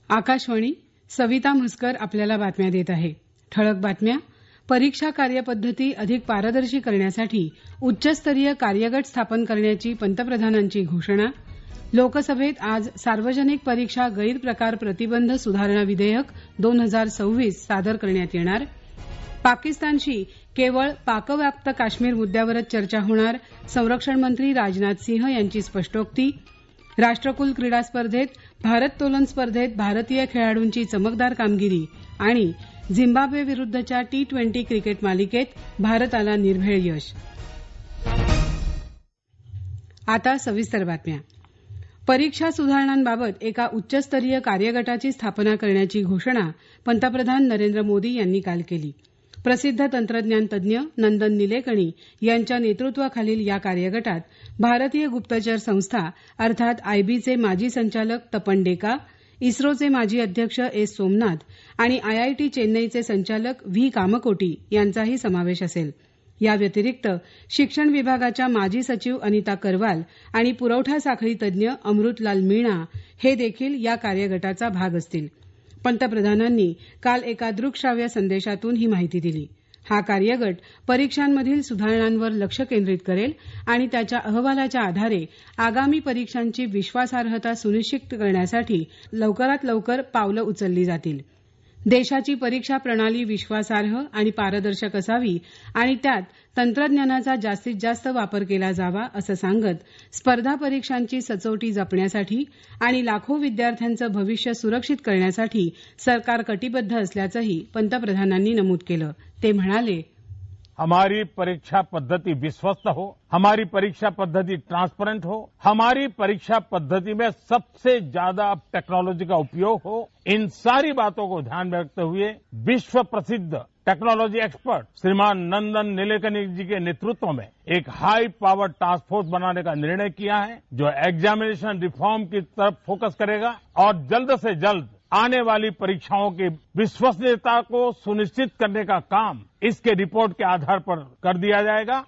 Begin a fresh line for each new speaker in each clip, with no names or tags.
आकाशवाणी. सविता म्हसकर आपल्याला बातम्या देत आहे. ठळक बातम्या. परीक्षा कार्यपद्धती अधिक पारदर्शी करण्यासाठी उच्चस्तरीय कार्यगट स्थापन करण्याची पंतप्रधानांची घोषणा. लोकसभेत आज सार्वजनिक परीक्षा गैरप्रकार प्रतिबंध सुधारणा विधेयक 2026 सादर करण्यात येणार. पाकिस्तानशी केवळ पाकव्याप्त काश्मीर मुद्द्यावरच चर्चा होणार. संरक्षण मंत्री राजनाथ सिंह यांची स्पष्टोक्ती. राष्ट्रकुल क्रीडा स्पर्धेत भारोत्तोलन स्पर्धेत भारतीय खेळाडूंची चमकदार कामगिरी आणि झिम्बाब्वे विरुद्धच्या T20 क्रिकेट मालिकेत भारताला निर्भेळ यश. आता सविस्तर बातम्या. परीक्षा सुधारणांबाबत एका उच्चस्तरीय कार्यगटाची स्थापना करण्याची घोषणा पंतप्रधान नरेंद्र मोदी यांनी काल केली. प्रसिद्ध तंत्रज्ञान तज्ज्ञ नंदन निलेकणी यांच्या नेतृत्वाखालील या कार्यगटात भारतीय गुप्तचर संस्था अर्थात आयबीचे माजी संचालक तपन डेका, इस्रोचे माजी अध्यक्ष एस सोमनाथ आणि IIT चेन्नईचे संचालक व्ही कामकोटी यांचाही समावेश असेल. या व्यतिरिक्त शिक्षण विभागाच्या माजी सचिव अनिता करवाल आणि पुरवठा साखळी तज्ज्ञ अमृतलाल मीणा हे देखील या कार्यगटाचा भाग असतील. पंतप्रधानांनी काल एका दृकश्राव्य संदेशातून ही माहिती दिली. हा कार्यगट परीक्षांमधील सुधारणांवर लक्ष केंद्रित करेल आणि त्याच्या अहवालाच्या आधारे आगामी परीक्षांची विश्वासार्हता सुनिश्चित करण्यासाठी लवकरात लवकर पावलं उचलली जातील. देशाची परीक्षा प्रणाली विश्वासार्ह आणि पारदर्शक असावी आणि त्यात तंत्रज्ञानाचा जास्तीत जास्त वापर केला जावा असं सांगत स्पर्धा परीक्षांची सचोटी जपण्यासाठी आणि लाखो विद्यार्थ्यांचं भविष्य सुरक्षित करण्यासाठी सरकार कटिबद्ध असल्याचंही पंतप्रधानांनी नमूद केलं. ते म्हणाले,
हमारी परीक्षा पद्धति विश्वस्त हो, हमारी परीक्षा पद्धति ट्रांसपेरेंट हो, हमारी परीक्षा पद्धति में सबसे ज्यादा टेक्नोलॉजी का उपयोग हो. इन सारी बातों को ध्यान में रखते हुए विश्व प्रसिद्ध टेक्नोलॉजी एक्सपर्ट श्रीमान नंदन निलेकनी जी के नेतृत्व में एक हाई पावर टास्क फोर्स बनाने का निर्णय किया है, जो एग्जामिनेशन रिफॉर्म की तरफ फोकस करेगा और जल्द से जल्द आने वाली परीक्षाओं की विश्वसनीयता को सुनिश्चित करने का काम इसके रिपोर्ट के आधार पर कर दिया जाएगा.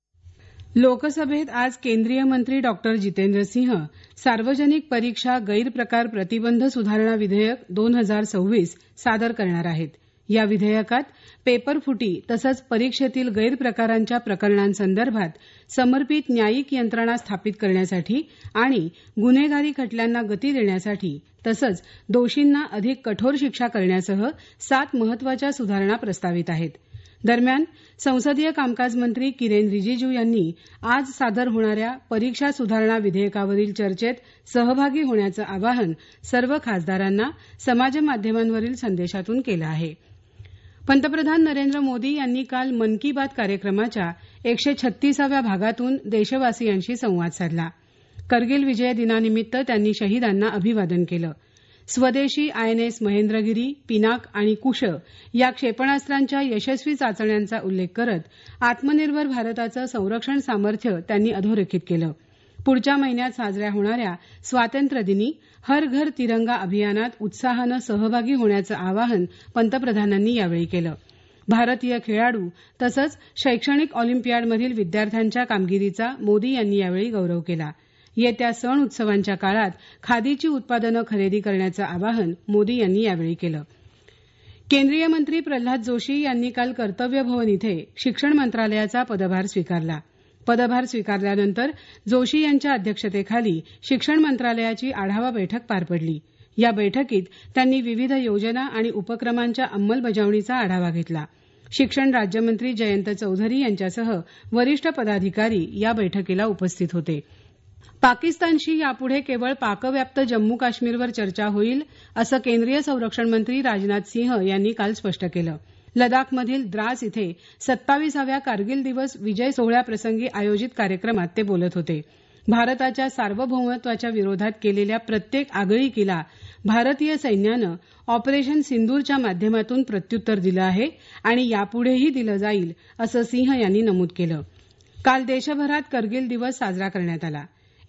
लोकसभेत आज केंद्रीय मंत्री डॉक्टर जितेंद्र सिंह सार्वजनिक परीक्षा गैरप्रकार प्रतिबंध सुधारणा विधेयक 2026 सादर करणार आहेत. या विधेयकात पेपरफुटी तसंच परीक्षेतील गैरप्रकारांच्या प्रकरणांसंदर्भात समर्पित न्यायिक यंत्रणा स्थापित करण्यासाठी आणि गुन्हेगारी खटल्यांना गती देण्यासाठी तसंच दोषींना अधिक कठोर शिक्षा करण्यासह 7 महत्वाच्या सुधारणा प्रस्तावित आहेत. दरम्यान संसदीय कामकाज मंत्री किरेन रिजिजू यांनी आज सादर होणाऱ्या परीक्षा सुधारणा विधेयकावरील चर्चेत सहभागी होण्याचं आवाहन सर्व खासदारांना समाजमाध्यमांवरील संदेशातून केलं आहे. पंतप्रधान नरेंद्र मोदी यांनी काल मन की बात कार्यक्रमाच्या 136व्या भागातून देशवासियांशी संवाद साधला. करगिल विजय दिनानिमित्त त्यांनी शहीदांना अभिवादन केलं. स्वदेशी INS महेंद्रगिरी, पिनाक आणि कुश या क्षेपणास्त्रांच्या यशस्वी चाचण्यांचा उल्लेख करत आत्मनिर्भर भारताचं संरक्षण सामर्थ्य त्यांनी अधोरेखित केलं. पुढच्या महिन्यात साजऱ्या होणाऱ्या स्वातंत्र्यदिनी हर घर तिरंगा अभियानात उत्साहानं सहभागी होण्याचं आवाहन पंतप्रधानांनी यावेळी केलं. भारतीय खेळाडू तसंच शैक्षणिक ऑलिम्पियाडमधील विद्यार्थ्यांच्या कामगिरीचा मोदी यांनी यावेळी गौरव केला. येत्या सण उत्सवांच्या काळात खादीची उत्पादनं खरेदी करण्याचं आवाहन मोदी यांनी यावेळी केलं. केंद्रीय मंत्री प्रल्हाद जोशी यांनी काल कर्तव्य भवन इथे शिक्षण मंत्रालयाचा पदभार स्वीकारला. पदभार स्वीकारल्यानंतर जोशी यांच्या अध्यक्षतेखाली शिक्षण मंत्रालयाची आढावा बैठक पार पडली. या बैठकीत त्यांनी विविध योजना आणि उपक्रमांच्या अंमलबजावणीचा आढावा घेतला. शिक्षण राज्यमंत्री जयंत चौधरी यांच्यासह वरिष्ठ पदाधिकारी या बैठकीला उपस्थित होते. पाकिस्तानशी यापुढे केवळ पाकव्याप्त जम्मू काश्मीरवर चर्चा होईल असं केंद्रीय संरक्षण मंत्री राजनाथ सिंह यांनी काल स्पष्ट केलं. लडाखमधील द्रास इथे 27व्या कारगिल दिवस विजय सोहळ्याप्रसंगी आयोजित कार्यक्रमात ते बोलत होते. भारताच्या सार्वभौमत्वाच्या विरोधात केलेल्या प्रत्येक आगळीकीला भारतीय सैन्यानं ऑपरेशन सिंदूरच्या माध्यमातून प्रत्युत्तर दिलं आहे आणि यापुढेही दिलं जाईल असं सिंह यांनी नमूद केलं. काल देशभरात करगिल दिवस साजरा करण्यात आला.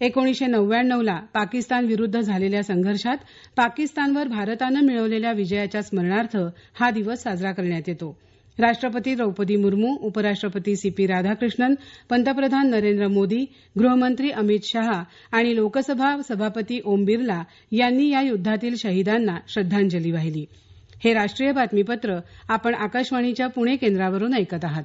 1999ला पाकिस्तान विरुद्ध झालेल्या संघर्षात पाकिस्तानवर भारतानं मिळवलेल्या विजयाच्या स्मरणार्थ हा दिवस साजरा करण्यात येतो. राष्ट्रपती द्रौपदी मुर्मू, उपराष्ट्रपती CP राधाकृष्णन, पंतप्रधान नरेंद्र मोदी, गृहमंत्री अमित शहा आणि लोकसभा सभापती ओम बिर्ला यांनी या युद्धातील शहीदांना श्रद्धांजली वाहिली. हे राष्ट्रीय बातमीपत्र आपण आकाशवाणीच्या पुणे केंद्रावरून ऐकत आहात.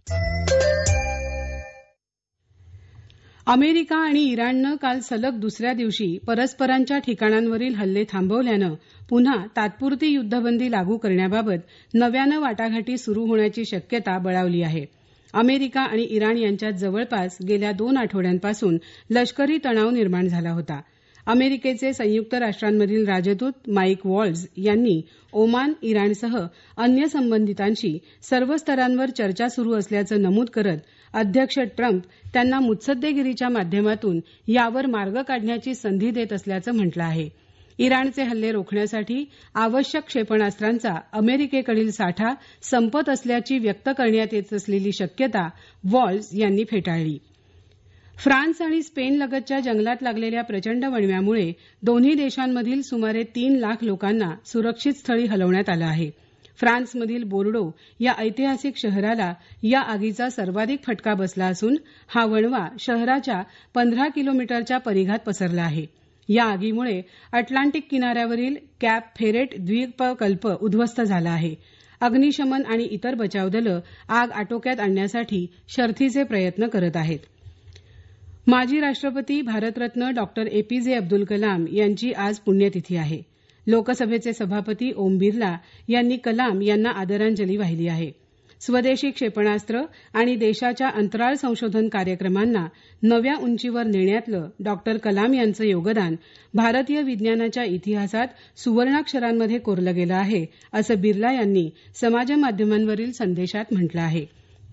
अमेरिका आणि इराणनं काल सलग दुसऱ्या दिवशी परस्परांच्या ठिकाणांवरील हल्ले थांबवल्यानं पुन्हा तात्पुरती युद्धबंदी लागू करण्याबाबत नव्यानं वाटाघाटी सुरू होण्याची शक्यता बळावली आहे. अमेरिका आणि इराण यांच्यात जवळपास गेल्या 2 आठवड्यांपासून लष्करी तणाव निर्माण झाला होता. अमेरिकेचे संयुक्त राष्ट्रांमधील राजदूत माईक वॉल्झ यांनी ओमान, इराणसह अन्य संबंधितांशी सर्व स्तरांवर चर्चा सुरू असल्याचं नमूद करत अध्यक्ष ट्रम्प त्यांना मुत्सद्देगिरीच्या माध्यमातून यावर मार्ग काढण्याची संधी देत असल्याचं म्हटलं आहे. इराणचे हल्ले रोखण्यासाठी आवश्यक क्षेपणास्त्रांचा अमेरिकेकडील साठा संपत असल्याची व्यक्त करण्यात येत असलेली शक्यता वॉल्झ यांनी फेटाळली. फ्रान्स आणि स्पेन लगतच्या जंगलात लागलेल्या प्रचंड वणव्यामुळे दोन्ही देशांमधील सुमारे 3 लाख लोकांना सुरक्षित स्थळी हलवण्यात आलं आहे. फ्रान्समधील बोर्डो या ऐतिहासिक शहराला या आगीचा सर्वाधिक फटका बसला असून हा वणवा शहराच्या 15 किलोमीटरच्या परिघात पसरला आहे. या आगीमुळे अटलांटिक किनाऱ्यावरील कॅप फेरेट द्वीपकल्प उद्ध्वस्त झाला आहे. अग्निशमन आणि इतर बचाव दलं आग आटोक्यात आणण्यासाठी शर्थीचे प्रयत्न करत आहेत. माजी राष्ट्रपती भारतरत्न डॉक्टर APJ अब्दुल कलाम यांची आज पुण्यतिथी आहे. लोकसभेचे सभापती ओम बिर्ला यांनी कलाम यांना आदरांजली वाहिली आहे. स्वदेशी क्षेपणास्त्र आणि देशाच्या अंतराळ संशोधन कार्यक्रमांना नव्या उंचीवर नेण्यातलं डॉक्टर कलाम यांचं योगदान भारतीय विज्ञानाच्या इतिहासात सुवर्णाक्षरांमध्ये कोरलं गेलं आहे असं बिर्ला यांनी समाजमाध्यमांवरील संदेशात म्हटलं आहे.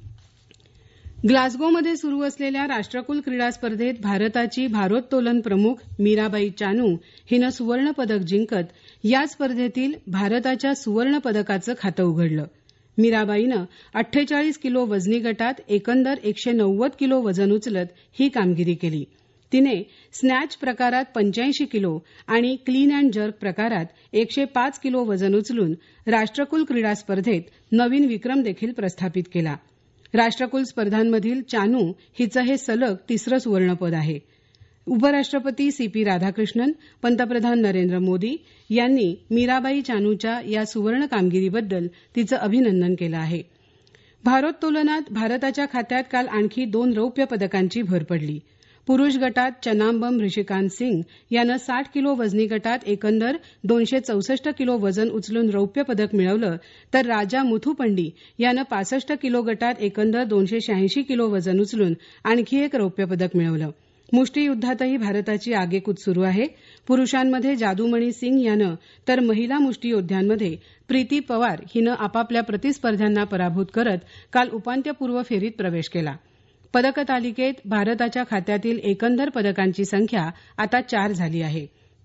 ग्लासगोमध्ये सुरू असलेल्या राष्ट्रकुल क्रीडा स्पर्धेत भारताची भारोत्तोलन प्रमुख मीराबाई चानू हिनं सुवर्ण पदक जिंकत या स्पर्धेतील भारताच्या सुवर्ण पदकाचं खातं उघडलं. मीराबाईनं 48 किलो वजनी गटात एकंदर 190 किलो वजन उचलत ही कामगिरी केली. तिने स्नॅच प्रकारात 85 किलो आणि क्लीन अँड जर्क प्रकारात 105 किलो वजन उचलून राष्ट्रकुल क्रीडा स्पर्धेत नवीन विक्रम देखील प्रस्थापित केला. राष्ट्रकुल स्पर्धांमधील चानू हिचं हे सलग 3रं सुवर्णपद आहे. उपराष्ट्रपती CP राधाकृष्णन, पंतप्रधान नरेंद्र मोदी यांनी मीराबाई चानूच्या या सुवर्ण कामगिरीबद्दल तिचं अभिनंदन केलं आहे. भारोत्तोलनात भारताच्या खात्यात काल आणखी 2 रौप्य पदकांची भर पडली. पुरुष गटात चनाम्बम ऋषिकांत सिंग यानं 60 किलो वजनी गटात एकंदर 264 किलो वजन उचलून रौप्य पदक मिळवलं तर राजा मुथुपंडी यानं 65 किलो गटात एकंदर 286 किलो वजन उचलून आणखी एक रौप्य पदक मिळवलं. मुष्टियुद्धातही भारताची आगेकूच सुरू आहे. पुरुषांमध्ये जादूमणी सिंग यानं तर महिला मुष्टियोद्ध्यांमध्ये प्रीती पवार हिनं आपापल्या प्रतिस्पर्ध्यांना पराभूत करत काल उपांत्यपूर्व फेरीत प्रवेश केला. पदकतालिकेत भारताच्या खात्यातील एकंदर पदकांची संख्या आता 4 झाली आहे.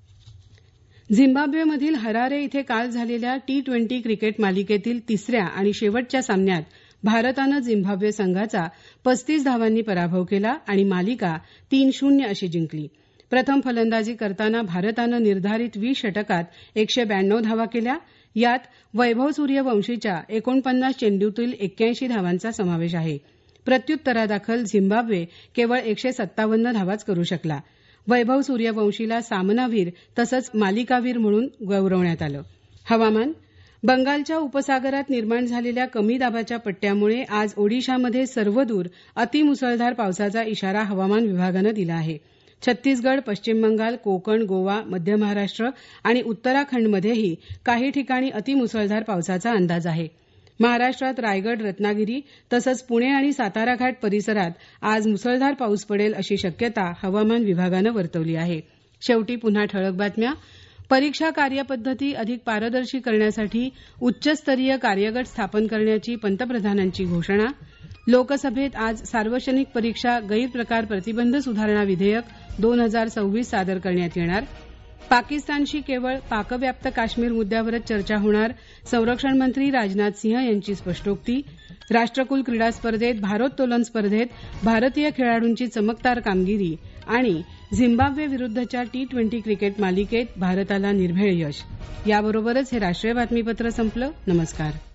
झिम्बाब्वेमधील हरारे इथे काल झालेल्या T20 क्रिकेट मालिकेतील 3ऱ्या आणि शेवटच्या सामन्यात भारतानं झिम्बाब्वे संघाचा 35 धावांनी पराभव केला आणि मालिका 3-0 अशी जिंकली. प्रथम फलंदाजी करताना भारतानं निर्धारित 20 षटकात 192 धावा केल्या. यात वैभव सूर्यवंशीच्या 49 चेंडूतील 81 धावांचा समावेश आहे. प्रत्युत्तरादाखल झिम्बाब्वे केवळ 157 धावाच करू शकला. वैभव सूर्यवंशीला सामनावीर तसंच मालिकावीर म्हणून गौरवण्यात आलं. हवामान. बंगालच्या उपसागरात निर्माण झालेल्या कमी दाबाच्या पट्ट्यामुळे आज ओडिशामध्ये सर्वदूर अतिमुसळधार पावसाचा इशारा हवामान विभागानं दिला आहे. छत्तीसगड, पश्चिम बंगाल, कोकण, गोवा, मध्य महाराष्ट्र आणि उत्तराखंडमध्येही काही ठिकाणी अतिमुसळधार पावसाचा अंदाज आहे. महाराष्ट्रात रायगड, रत्नागिरी तसंच पुणे आणि सातारा घाट परिसरात आज मुसळधार पाऊस पडेल अशी शक्यता हवामान विभागानं वर्तवली आहे. शेवटी पुन्हा ठळक बातम्या. परीक्षा कार्यपद्धती अधिक पारदर्शी करण्यासाठी उच्चस्तरीय कार्यगट स्थापन करण्याची पंतप्रधानांची घोषणा. लोकसभेत आज सार्वजनिक परीक्षा गैरप्रकार प्रतिबंध सुधारणा विधेयक 2026 सादर करण्यात येणार. पाकिस्तानशी केवळ पाकव्याप्त काश्मीर मुद्द्यावरच चर्चा होणार. संरक्षण मंत्री राजनाथ सिंह यांची स्पष्टोक्ती. राष्ट्रकुल क्रीडा स्पर्धेत भारोत्तोलन स्पर्धेत भारतीय खेळाडूंची चमकदार कामगिरी आणि झिम्बाब्वे विरुद्धच्या T20 क्रिकेट मालिकेत भारताला निर्भेळ यश. याबरोबरच हे राष्ट्रीय बातमीपत्र संपलं. नमस्कार.